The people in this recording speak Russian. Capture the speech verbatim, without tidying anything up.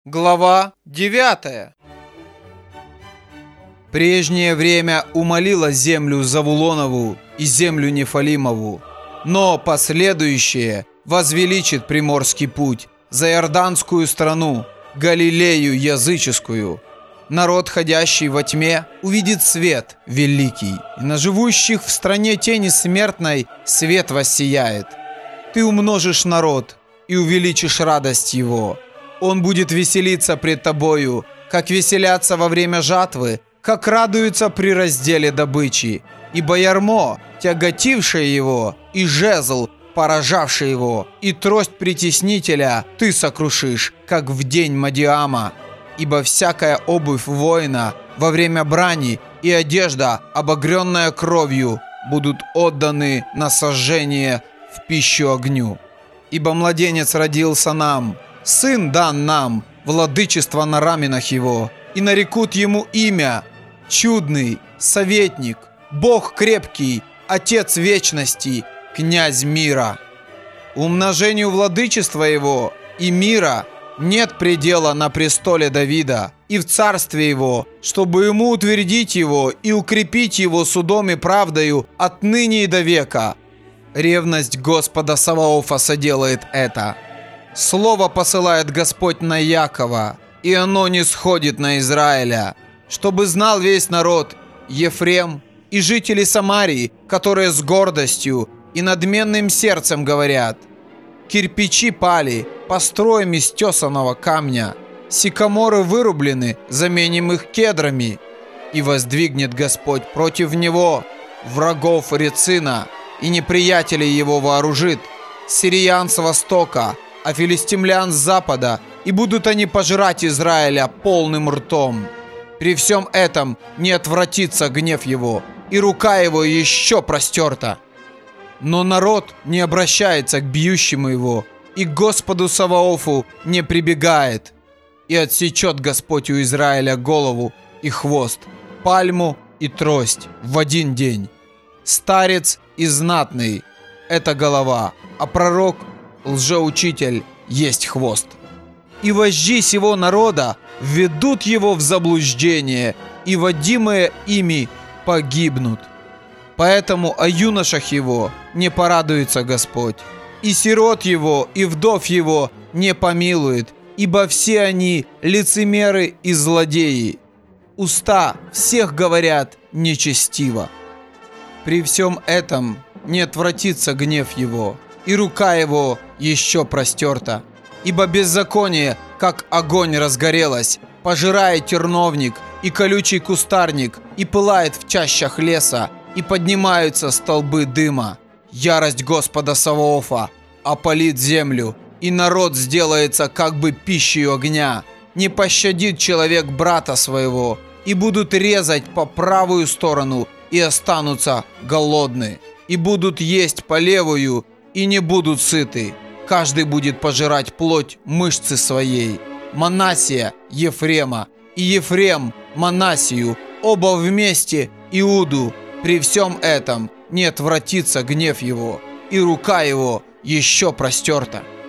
Глава девятая. Прежнее время умолила землю Завулонову и землю Нефалимову, но последующее возвеличит приморский путь за Иорданскую страну, Галилею языческую. Народ, ходящий во тьме, увидит свет великий, и на живущих в стране тени смертной свет воссияет. Ты умножишь народ и увеличишь радость его. Он будет веселиться пред тобою, как веселятся во время жатвы, как радуются при разделе добычи. Ибо ярмо, тяготившее его, и жезл, поражавший его, и трость притеснителя ты сокрушишь, как в день Мадиама. Ибо всякая обувь воина во время брани и одежда, обогренная кровью, будут отданы на сожжение в пищу огню. Ибо младенец родился нам, сын дан нам, владычество на раменах его, и нарекут ему имя Чудный, Советник, Бог крепкий, Отец вечности, Князь мира. Умножению владычества его и мира нет предела на престоле Давида и в царстве его, чтобы ему утвердить его и укрепить его судом и правдою отныне и до века. Ревность Господа Саваофа соделает это. Слово посылает Господь на Якова, и оно не сходит на Израиля, чтобы знал весь народ, Ефрем и жители Самарии, которые с гордостью и надменным сердцем говорят: кирпичи пали, построим из тесаного камня, сикаморы вырублены, заменим их кедрами. И воздвигнет Господь против него врагов Рецина, и неприятелей его вооружит, сириян с востока, а филистимлян с запада, и будут они пожирать Израиля полным ртом. При всем этом не отвратится гнев его, и рука его еще простерта. Но народ не обращается к бьющему его, и к Господу Саваофу не прибегает. И отсечет Господь у Израиля голову и хвост, пальму и трость в один день. Старец и знатный – это голова, а пророк – лжеучитель есть хвост. И вожди сего народа введут его в заблуждение, и водимые ими погибнут. Поэтому о юношах его не порадуется Господь, и сирот его, и вдов его не помилует, ибо все они лицемеры и злодеи. Уста всех говорят нечестиво. При всем этом не отвратится гнев его, и рука его еще простерта. Ибо беззаконие, как огонь, разгорелось, пожирает терновник и колючий кустарник, и пылает в чащах леса, и поднимаются столбы дыма. Ярость Господа Саваофа опалит землю, и народ сделается как бы пищей огня. Не пощадит человек брата своего, и будут резать по правую сторону, и останутся голодны, и будут есть по левую, и не будут сыты. Каждый будет пожирать плоть мышцы своей. Манассия Ефрема, и Ефрем Манассию, оба вместе Иуду. При всем этом не отвратится гнев его, и рука его еще простерта.